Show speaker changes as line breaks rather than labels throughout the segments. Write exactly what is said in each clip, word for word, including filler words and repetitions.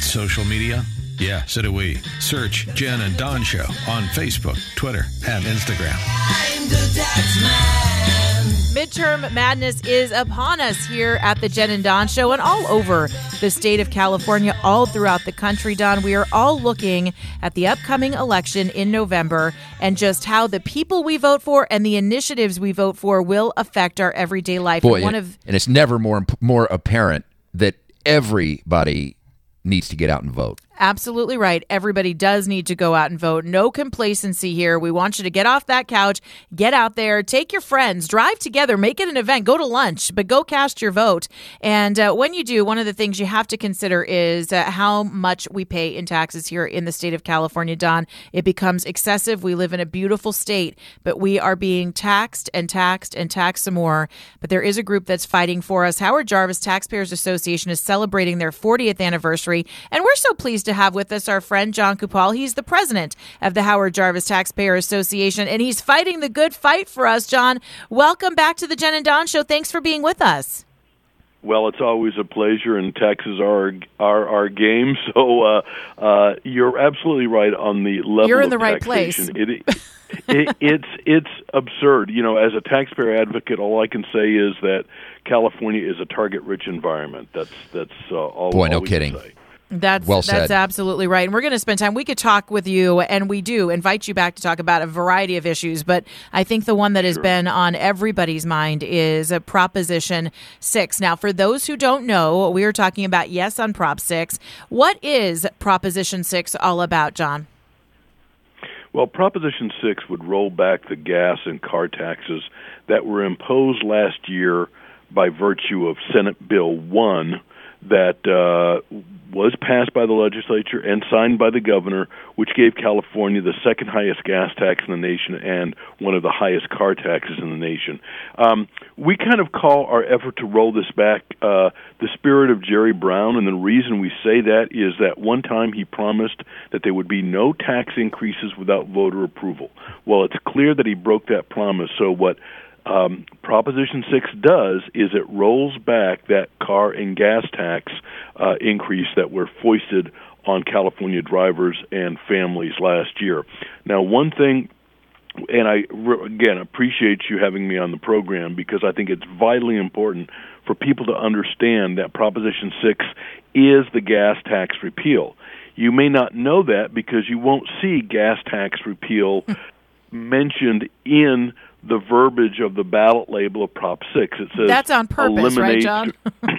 social media? Yeah, so do we. Search Jen and Don Show on Facebook, Twitter, and Instagram. I'm the tax man.
Midterm madness is upon us here at the Jen and Don Show and all over the state of California, all throughout the country, Don. We are all looking at the upcoming election in November and just how the people we vote for and the initiatives we vote for will affect our everyday life.
Boy,
and, one
and,
of,
and it's never more more apparent that everybody needs to get out and vote.
Absolutely right. Everybody does need to go out and vote. No complacency here. We want you to get off that couch, get out there, take your friends, drive together, make it an event, go to lunch, but go cast your vote. And uh, when you do, one of the things you have to consider is uh, how much we pay in taxes here in the state of California, Don. It becomes excessive. We live in a beautiful state, but we are being taxed and taxed and taxed some more. But there is a group that's fighting for us. Howard Jarvis Taxpayers Association is celebrating their fortieth anniversary, and we're so pleased to have with us our friend John Kupal. He's the president of the Howard Jarvis Taxpayer Association, and he's fighting the good fight for us. John, welcome back to the Jen and Don Show. Thanks for being with us.
Well, it's always a pleasure, and taxes are our our game. So uh, uh, you're absolutely right on the level.
You're in the
of
right
taxation.
place.
It, it, it's it's absurd. You know, as a taxpayer advocate, all I can say is that California is a target-rich environment. That's that's uh, all.
Boy,
all
no
we
kidding.
Can say.
That's
well
that's
said.
absolutely right. And we're going to spend time. We could talk with you, and we do invite you back to talk about a variety of issues. But I think the one that has
Sure.
been on everybody's mind is a Proposition six. Now, for those who don't know, we are talking about yes on Prop six. What is Proposition six all about, John?
Well, Proposition six would roll back the gas and car taxes that were imposed last year by virtue of Senate Bill one that uh, was passed by the legislature and signed by the governor, which gave California the second highest gas tax in the nation and one of the highest car taxes in the nation. Um, we kind of call our effort to roll this back uh, the spirit of Jerry Brown, and the reason we say that is that one time he promised that there would be no tax increases without voter approval. Well, it's clear that he broke that promise, so what Um, Proposition six does is it rolls back that car and gas tax uh, increase that were foisted on California drivers and families last year. Now, one thing, and I, again, appreciate you having me on the program because I think it's vitally important for people to understand that Proposition six is the gas tax repeal. You may not know that because you won't see gas tax repeal mentioned in the verbiage of the ballot label of Prop six. It says
that's on purpose, right, John?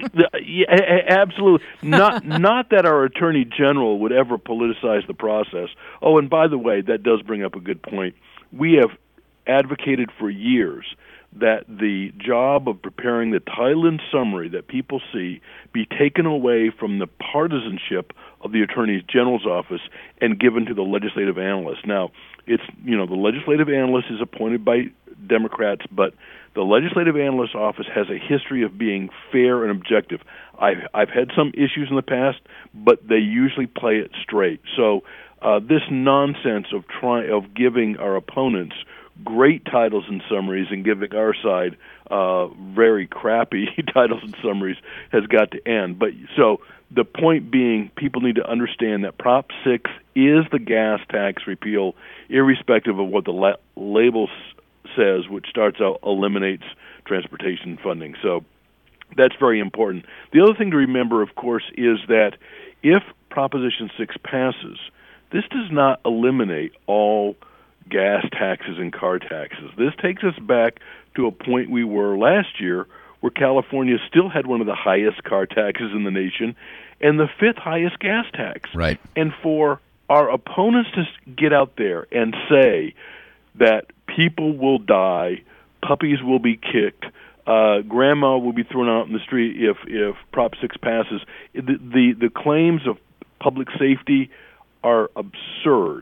Yeah, absolutely. Not not that our Attorney General would ever politicize the process. Oh, and by the way, that does bring up a good point. We have advocated for years that the job of preparing the title and summary that people see be taken away from the partisanship of the Attorney General's office and given to the legislative analyst. Now, it's, you know, the legislative analyst is appointed by Democrats, but the legislative analyst office has a history of being fair and objective. I've, I've had some issues in the past, but they usually play it straight. So uh, this nonsense of try, of giving our opponents great titles and summaries and giving our side uh, very crappy titles and summaries has got to end. But so the point being, people need to understand that Prop six is the gas tax repeal, irrespective of what the la- label says, which starts out eliminates transportation funding. So that's very important. The other thing to remember, of course, is that if Proposition six passes, this does not eliminate all gas taxes and car taxes. This takes us back to a point we were last year where California still had one of the highest car taxes in the nation and the fifth highest gas tax.
Right.
And for our opponents to get out there and say that people will die, puppies will be kicked, uh, grandma will be thrown out in the street if, if Prop six passes, the, the, the claims of public safety are absurd.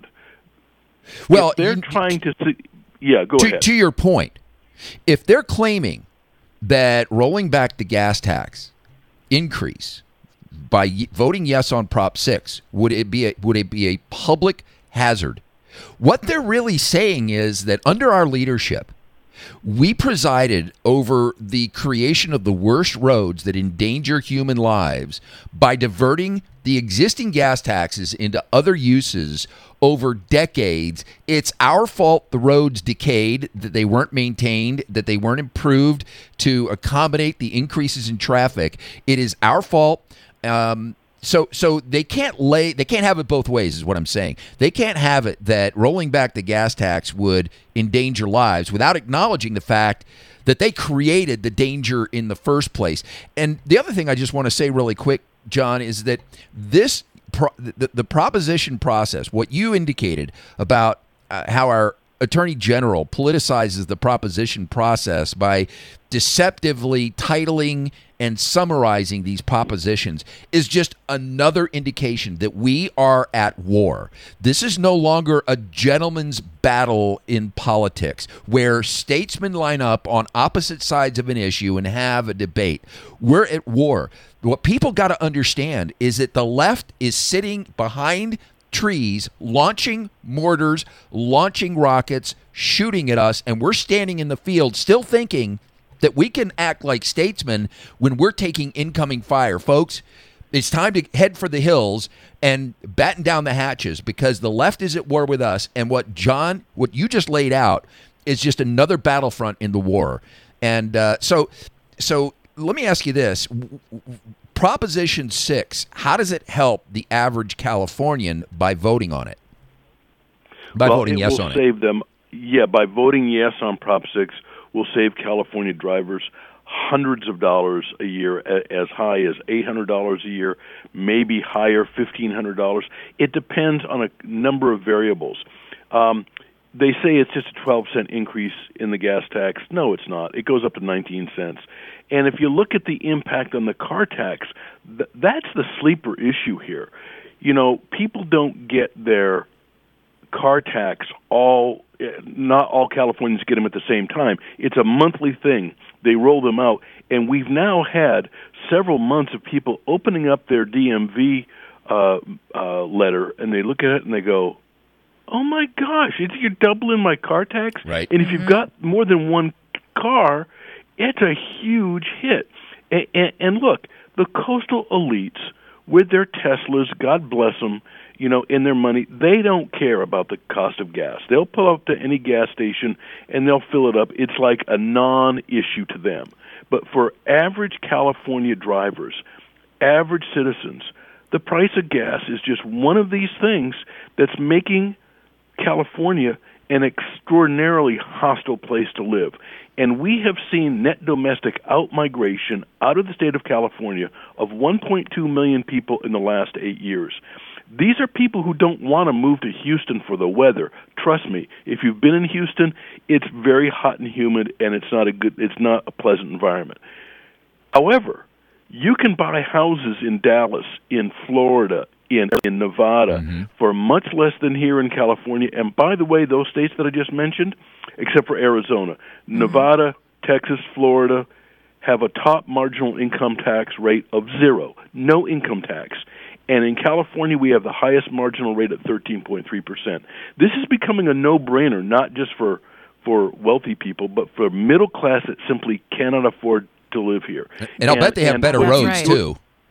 Well,
if they're
you,
trying to see, yeah, go
to,
ahead.
To your point, if they're claiming that rolling back the gas tax increase by y- voting yes on Prop six, would it be a, would it be a public hazard? What they're really saying is that under our leadership, We presided over the creation of the worst roads that endanger human lives by diverting the existing gas taxes into other uses over decades. It's our fault the roads decayed, that they weren't maintained, that they weren't improved to accommodate the increases in traffic. It is our fault. Um, so so they can't lay they can't have it both ways, is what I'm saying. They can't have it that rolling back the gas tax would endanger lives without acknowledging the fact that they created the danger in the first place. And the other thing I just want to say really quick, John, is that this pro- the, the proposition process, what you indicated about uh, how our Attorney General politicizes the proposition process by deceptively titling and summarizing these propositions, is just another indication that we are at war. This is no longer a gentleman's battle in politics where statesmen line up on opposite sides of an issue and have a debate. We're at war. What people got to understand is that the left is sitting behind trees, launching mortars, launching rockets, shooting at us, and we're standing in the field still thinking that we can act like statesmen when we're taking incoming fire. Folks, it's time to head for the hills and batten down the hatches, because the left is at war with us, and what John, what you just laid out is just another battlefront in the war. And uh, so, so let me ask you this. Proposition six, how does it help the average Californian by voting on it? By
well,
voting
it
yes
will
on
save
it.
them. Yeah, by voting yes on Prop six, will save California drivers hundreds of dollars a year, as high as eight hundred dollars a year, maybe higher, fifteen hundred dollars. It depends on a number of variables. Um, they say it's just a twelve cent increase in the gas tax. No, it's not. It goes up to nineteen cents. And if you look at the impact on the car tax, th- that's the sleeper issue here. You know, people don't get their car tax all, not all Californians get them at the same time. It's a monthly thing. They roll them out. And we've now had several months of people opening up their D M V uh, uh, letter, and they look at it and they go, oh my gosh, you're doubling my car tax?
Right.
And if you've got more than one car, it's a huge hit. And, and, and look, the coastal elites with their Teslas, God bless them, you know, in their money, they don't care about the cost of gas. They'll pull up to any gas station and they'll fill it up. It's like a non-issue to them. But for average California drivers, average citizens, the price of gas is just one of these things that's making California an extraordinarily hostile place to live. And we have seen net domestic outmigration out of the state of California of one point two million people in the last eight years. These are people who don't want to move to Houston for the weather. Trust me, if you've been in Houston, it's very hot and humid, and it's not a good, it's not a pleasant environment. However, you can buy houses in Dallas, in Florida, in in Nevada, mm-hmm. for much less than here in California. And by the way, those states that I just mentioned, except for Arizona, mm-hmm. Nevada, Texas, Florida, have a top marginal income tax rate of zero, no income tax. And in California, we have the highest marginal rate at thirteen point three percent. This is becoming a no-brainer, not just for, for wealthy people, but for middle class that simply cannot afford to live here.
And, and I'll bet they have better roads, right. too.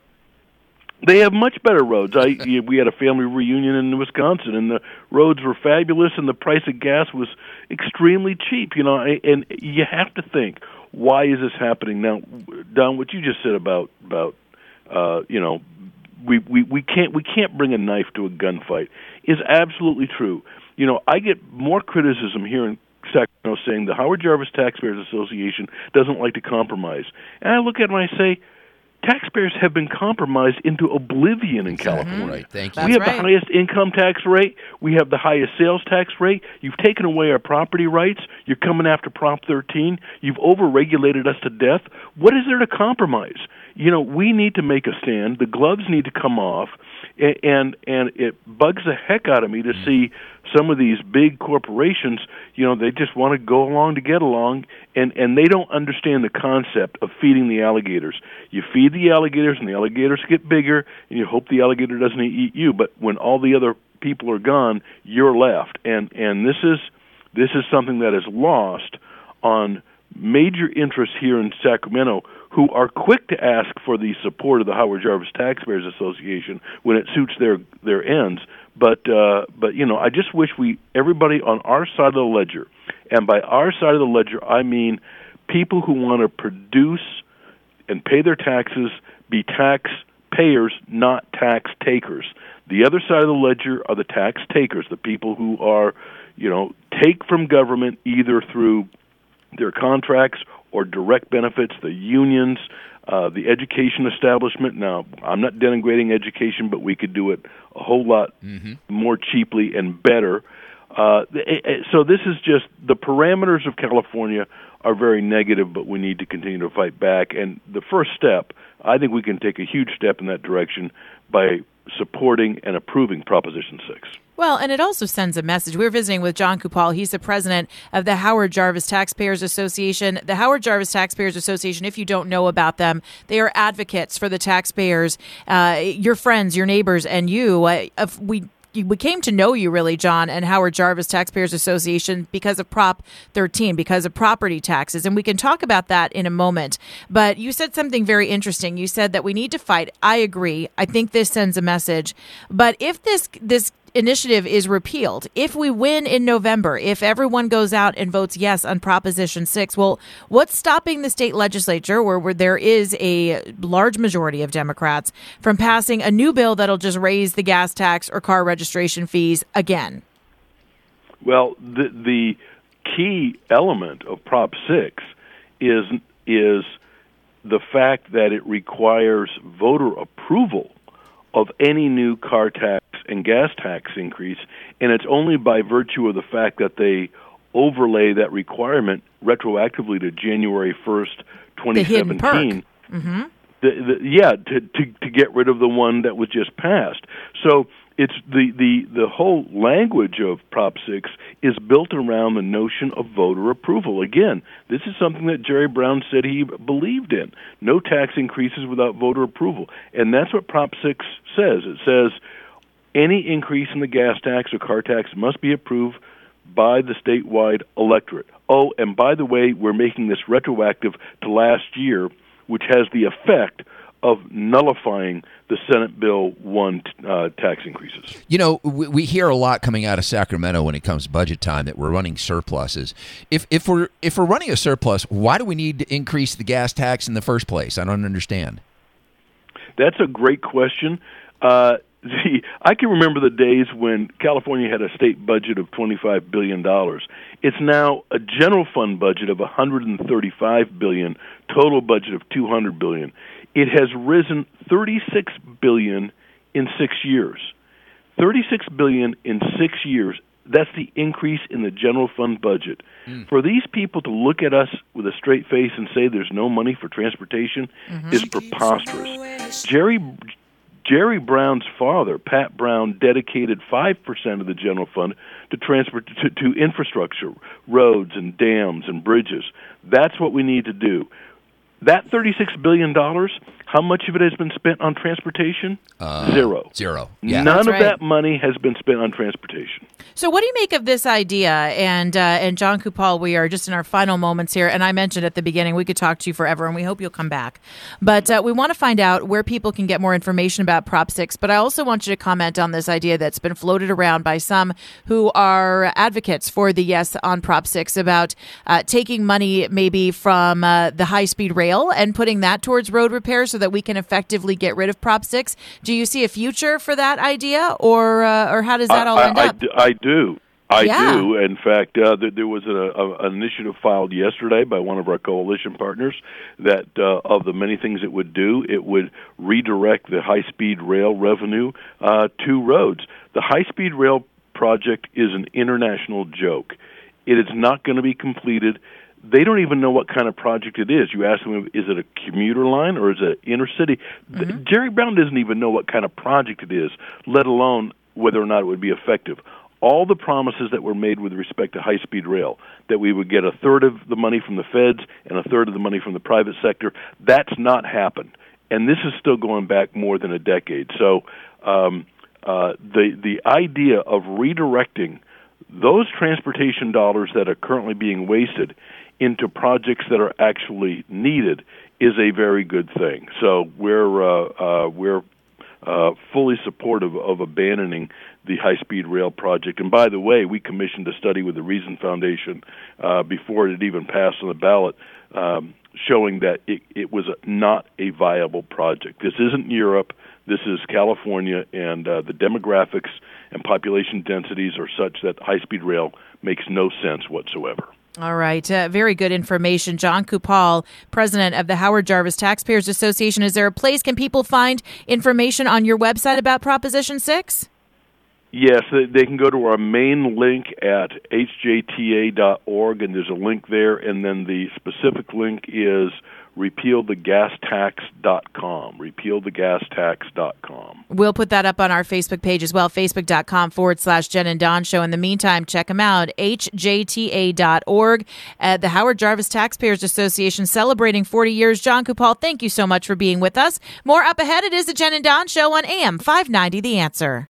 They have much better roads. I we had a family reunion in Wisconsin, and the roads were fabulous, and the price of gas was extremely cheap. You know, and you have to think, why is this happening now? Don, what you just said about about uh, you know, we, we we can't we can't bring a knife to a gunfight is absolutely true. You know, I get more criticism here in Sacramento saying the Howard Jarvis Taxpayers Association doesn't like to compromise, and I look at it and I say, taxpayers have been compromised into oblivion in exactly. California.
Right. Thank you.
We have
That's
the
right.
highest income tax rate. We have the highest sales tax rate. You've taken away our property rights. You're coming after Prop thirteen. You've overregulated us to death. What is there to compromise? You know, we need to make a stand. The gloves need to come off, and and, and it bugs the heck out of me to mm. see some of these big corporations, you know, they just want to go along to get along, and, and they don't understand the concept of feeding the alligators. You feed the alligators, and the alligators get bigger, and you hope the alligator doesn't eat you, but when all the other people are gone, you're left. And, and this is this is something that is lost on major interests here in Sacramento who are quick to ask for the support of the Howard Jarvis Taxpayers Association when it suits their their ends. But uh, but you know, I just wish we everybody on our side of the ledger, and by our side of the ledger, I mean people who want to produce and pay their taxes, be taxpayers, not tax takers. The other side of the ledger are the tax takers, the people who are, you know, take from government either through their contracts or direct benefits, the unions, uh, the education establishment. Now, I'm not denigrating education, but we could do it a whole lot mm-hmm. more cheaply and better. Uh, so this is just, the parameters of California are very negative, but we need to continue to fight back. And the first step, I think we can take a huge step in that direction by supporting and approving Proposition six.
Well, and it also sends a message. We were visiting with John Kupal. He's the president of the Howard Jarvis Taxpayers Association. The Howard Jarvis Taxpayers Association, if you don't know about them, they are advocates for the taxpayers, uh, your friends, your neighbors, and you. Uh, if we We came to know you, really, John, and Howard Jarvis Taxpayers Association because of Prop thirteen, because of property taxes. And we can talk about that in a moment. But you said something very interesting. You said that we need to fight. I agree. I think this sends a message. But if this this initiative is repealed, if we win in November, if everyone goes out and votes yes on Proposition six, well, what's stopping the state legislature, where, where there is a large majority of Democrats, from passing a new bill that'll just raise the gas tax or car registration fees again?
Well, the, the key element of Prop six is is the fact that it requires voter approval of any new car tax and gas tax increase, and it's only by virtue of the fact that they overlay that requirement retroactively to January first, twenty seventeen.
Mm-hmm.
The, the, yeah, to, to to get rid of the one that was just passed. So it's the, the, the whole language of Prop six is built around the notion of voter approval. Again, this is something that Jerry Brown said he believed in. No tax increases without voter approval. And that's what Prop six says. It says any increase in the gas tax or car tax must be approved by the statewide electorate. Oh, and by the way, we're making this retroactive to last year, which has the effect of nullifying the Senate Bill one uh, tax increases.
You know, we, we hear a lot coming out of Sacramento when it comes to budget time that we're running surpluses. If if we're if we're running a surplus, why do we need to increase the gas tax in the first place? I don't understand.
That's a great question. Uh, the, I can remember the days when California had a state budget of twenty-five billion dollars. It's now a general fund budget of one hundred thirty-five billion dollars, total budget of two hundred billion dollars. It has risen thirty-six billion dollars in six years. thirty-six billion dollars in six years. That's the increase in the general fund budget. Mm. For these people to look at us with a straight face and say there's no money for transportation mm-hmm. is preposterous. Jerry Jerry Brown's father, Pat Brown, dedicated five percent of the general fund to transport to, to infrastructure, roads and dams and bridges. That's what we need to do. That thirty-six billion dollars, how much of it has been spent on transportation?
Uh,
zero.
Zero. Yeah.
None
That's
of
right.
that money has been spent on transportation.
So what do you make of this idea? And uh, and John Kupal, we are just in our final moments here, and I mentioned at the beginning we could talk to you forever, and we hope you'll come back. But uh, we want to find out where people can get more information about Prop six, but I also want you to comment on this idea that's been floated around by some who are advocates for the yes on Prop six about uh, taking money maybe from uh, the high-speed rail and putting that towards road repair so that we can effectively get rid of Prop six. Do you see a future for that idea, or uh, or how does that all
I,
end
I,
up?
I, I do. I
yeah.
do. In fact, uh, there, there was a, a, an initiative filed yesterday by one of our coalition partners that uh, of the many things it would do, it would redirect the high-speed rail revenue uh, to roads. The high-speed rail project is an international joke. It is not going to be completed. They don't even know what kind of project it is. You ask them, is it a commuter line or is it inner city? Mm-hmm. Jerry Brown doesn't even know what kind of project it is, let alone whether or not it would be effective. All the promises that were made with respect to high-speed rail, that we would get a third of the money from the feds and a third of the money from the private sector, that's not happened. And this is still going back more than a decade. So um, uh, the the idea of redirecting those transportation dollars that are currently being wasted into projects that are actually needed is a very good thing. So we're uh, uh, we're uh, fully supportive of abandoning the high-speed rail project. And by the way, we commissioned a study with the Reason Foundation uh, before it had even passed on the ballot, um, showing that it, it was not a viable project. This isn't Europe. This is California, and uh, the demographics and population densities are such that high-speed rail makes no sense whatsoever.
All right. Uh, very good information. John Kupal, president of the Howard Jarvis Taxpayers Association. Is there a place can people find information on your website about Proposition six?
Yes, they can go to our main link at H J T A dot org, and there's a link there, and then the specific link is repeal the gas tax dot com, repeal the gas tax dot com.
We'll put that up on our Facebook page as well, facebook.com forward slash Jen and Don Show. In the meantime, check them out, H J T A dot org. Uh, the Howard Jarvis Taxpayers Association celebrating forty years. John Kupal, thank you so much for being with us. More up ahead. It is the Jen and Don Show on A M five ninety, The Answer.